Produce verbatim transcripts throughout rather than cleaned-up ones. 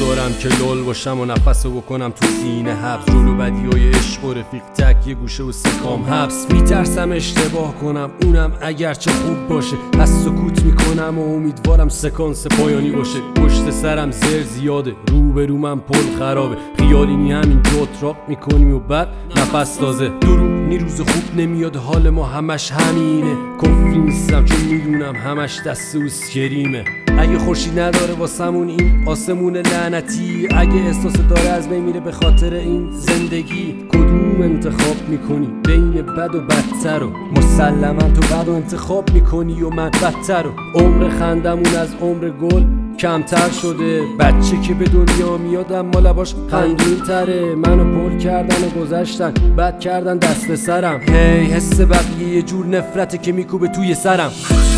دارم که لول باشم و نفسو بکنم تو سینه حبس. جلو بدیای عشق و رفیق تک یه گوشه و سکام حبس. میترسم اشتباه کنم اونم اگرچه خوب باشه، پس سکوت میکنم و امیدوارم سکانس پایانی باشه. پشت سرم زر زیاده، روبرو من پل خرابه، خیالینی همین جا اتراق میکنیم و بعد نفس تازه. دروغ روز خوب نمیاد، حال ما همش همینه. کفری نیستم چون میدونم همش دست اوسکریمه. اگه خورشید نداره واسمون این آسمون لعنتی، اگه احساس داره از بین میره به خاطر این زندگی، کدوم انتخاب میکنی بین بد و بدتر؟ و مسلما تو بد و انتخاب میکنی و من بدتر. و عمر خندمون از عمر گل کمتر شده، بچه که به دنیا میاد اما لباش خندون تره. منو پر کردن و گذشتن، بد کردن دست سرم. هی hey, حس بقیه یه جور نفرته که میکوبه توی سرم.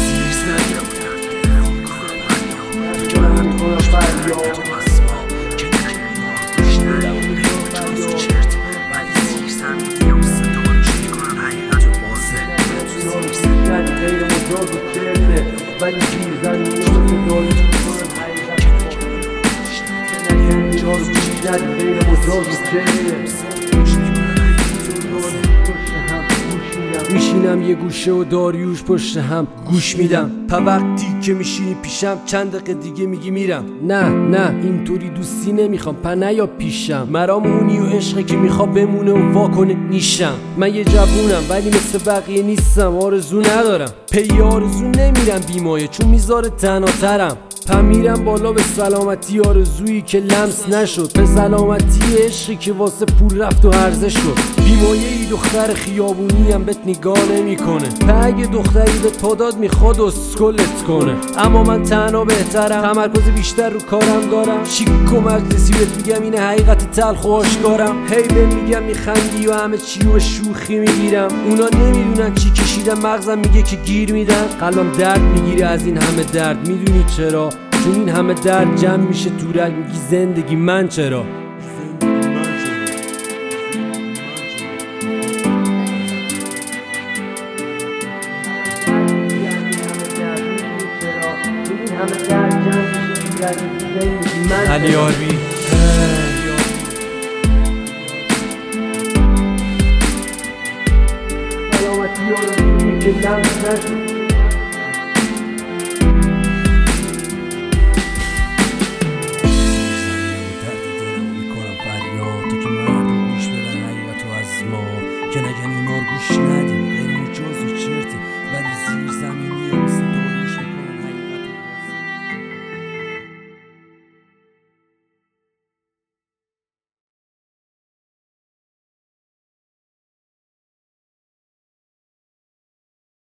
ولی گیرزن میاد داری ندی غیر مجاز و چه میشینم یه گوشه و داریوش پشت هم گوش میدم. تا وقتی که میشینی پیشم چند دقیقه دیگه میگی میرم. نه نه اینطوری دوستی نمیخوام، په نیا پیشم. مرام اونی و عشقه که میخواد بمونه و واکنه نیشم. من یه جوونم ولی مثل بقیه نیستم، آرزو ندارم، پی آرزو نمیرم بیمایه چون میذاره تنها پم میرم بالا به سلامتی آرزویی که لمس نشد، به سلامتی عشقی که واسه پول رفت و عرضه شد. بیمایه ای دختر خیابونی هم بهت نگاه نمی کنه، اگه دختری بهت پاداد میخواد اسکلت کنه. اما من تنها بهترم، تمرکز بیشتر رو کارم دارم. شیک و مجلسی بهت میگم اینه حقیقت تلخ و آشکارم. هی بهم میگم میخندی و همه چی رو شوخی میگیرم. اونا نمیدونن چی کشیدم، مغزم میگه که گیر میدن. قلبم درد میگیره از این همه درد، میدونی چرا؟ چون این همه درد جمع میشه تو رگ، میگی زندگی من چرا؟ علی آربی سلامتی آرزویی که لمس نشد.